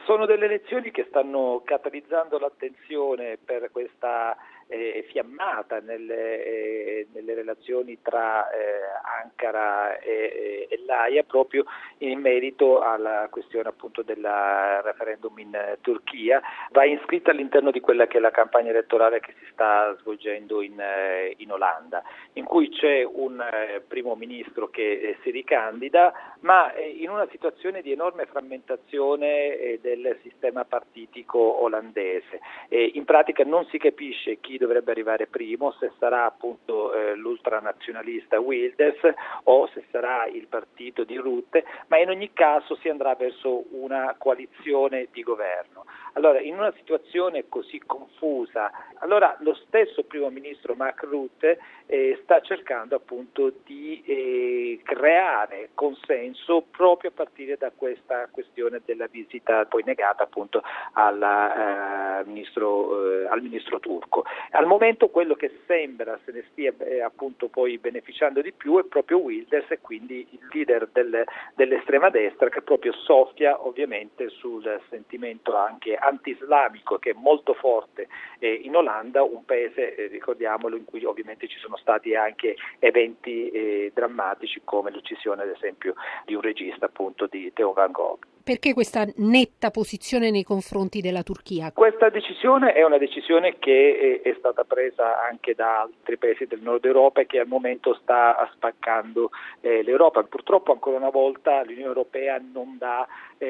Sono delle elezioni che stanno catalizzando l'attenzione per questa fiammata nelle relazioni tra Ankara e l'Aia, proprio in merito alla questione appunto del referendum in Turchia. Va iscritta all'interno di quella che è la campagna elettorale che si sta svolgendo in Olanda, in cui c'è un primo ministro che si ricandida, ma in una situazione di enorme frammentazione del sistema partitico olandese. In pratica non si capisce chi dovrebbe arrivare primo, se sarà appunto l'ultranazionalista Wilders o se sarà il partito di Rutte, ma in ogni caso si andrà verso una coalizione di governo. Allora, in una situazione così confusa, allora lo stesso primo ministro Mark Rutte sta cercando appunto di creare consenso proprio a partire da questa questione della visita poi negata appunto al ministro turco. Al momento quello che sembra se ne stia appunto poi beneficiando di più è proprio Wilders, e quindi il leader dell'estrema destra, che proprio soffia ovviamente sul sentimento anche anti-islamico che è molto forte in Olanda, un paese, ricordiamolo, in cui ovviamente ci sono stati anche eventi drammatici come l'uccisione ad esempio di un regista appunto di Theo van Gogh. Perché questa netta posizione nei confronti della Turchia? Questa decisione è una decisione che è stata presa anche da altri paesi del nord Europa e che al momento sta spaccando l'Europa. Purtroppo ancora una volta l'Unione Europea non dà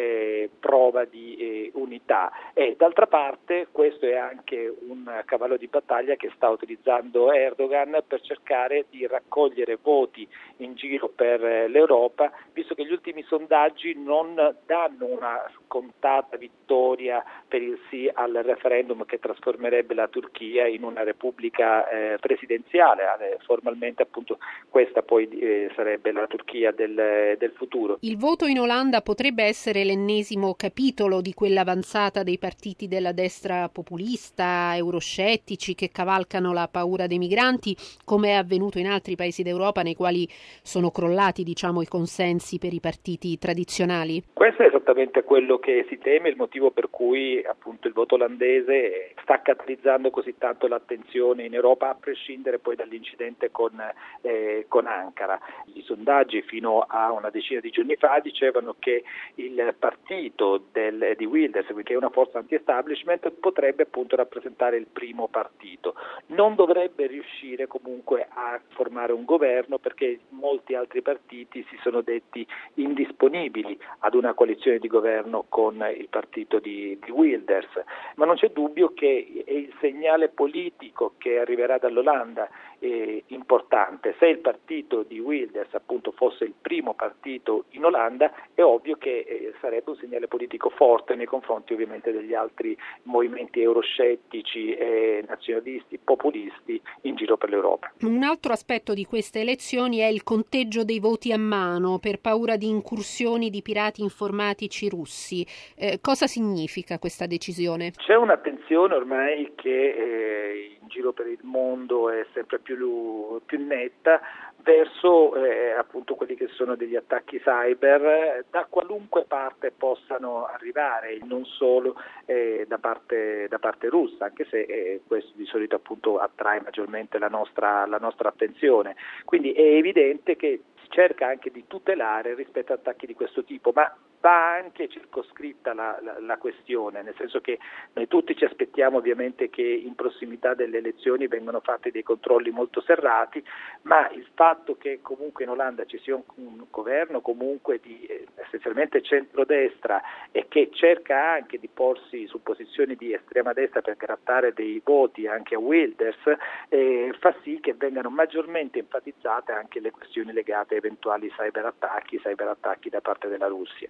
prova di unità, e d'altra parte questo è anche un cavallo di battaglia che sta utilizzando Erdogan per cercare di raccogliere voti in giro per l'Europa, visto che gli ultimi sondaggi non danno una scontata vittoria per il sì al referendum che trasformerebbe la Turchia in una repubblica presidenziale. Formalmente appunto questa poi sarebbe la Turchia del futuro. Il voto in Olanda potrebbe essere l'ennesimo capitolo di quell'avanzata dei partiti della destra populista, euroscettici, che cavalcano la paura dei migranti, come è avvenuto in altri paesi d'Europa nei quali sono crollati, i consensi per i partiti tradizionali? Questo è esattamente quello che si teme, il motivo per cui appunto il voto olandese sta catalizzando così tanto l'attenzione in Europa, a prescindere poi dall'incidente con Ankara. I sondaggi fino a una decina di giorni fa dicevano che il partito di Wilders, che è una forza anti-establishment, potrebbe appunto rappresentare il primo partito. Non dovrebbe riuscire comunque a formare un governo, perché molti altri partiti si sono detti indisponibili ad una coalizione di governo con il partito di Wilders, ma non c'è dubbio che è il segnale politico che arriverà dall'Olanda importante. Se il partito di Wilders appunto fosse il primo partito in Olanda, è ovvio che sarebbe un segnale politico forte nei confronti ovviamente degli altri movimenti euroscettici e nazionalisti, populisti in giro per l'Europa. Un altro aspetto di queste elezioni è il conteggio dei voti a mano per paura di incursioni di pirati informatici russi. Cosa significa questa decisione? C'è un'attenzione ormai che in giro per il mondo è sempre più netta verso appunto quelli che sono degli attacchi cyber da qualunque parte possano arrivare, non solo da parte russa, anche se questo di solito appunto attrae maggiormente la nostra attenzione. Quindi è evidente che si cerca anche di tutelare rispetto a attacchi di questo tipo, ma va anche circoscritta la questione, nel senso che noi tutti ci aspettiamo ovviamente che in prossimità delle elezioni vengano fatti dei controlli molto serrati, ma il fatto che comunque in Olanda ci sia un governo comunque di essenzialmente centrodestra e che cerca anche di porsi su posizioni di estrema destra per grattare dei voti anche a Wilders, fa sì che vengano maggiormente enfatizzate anche le questioni legate a eventuali cyberattacchi da parte della Russia.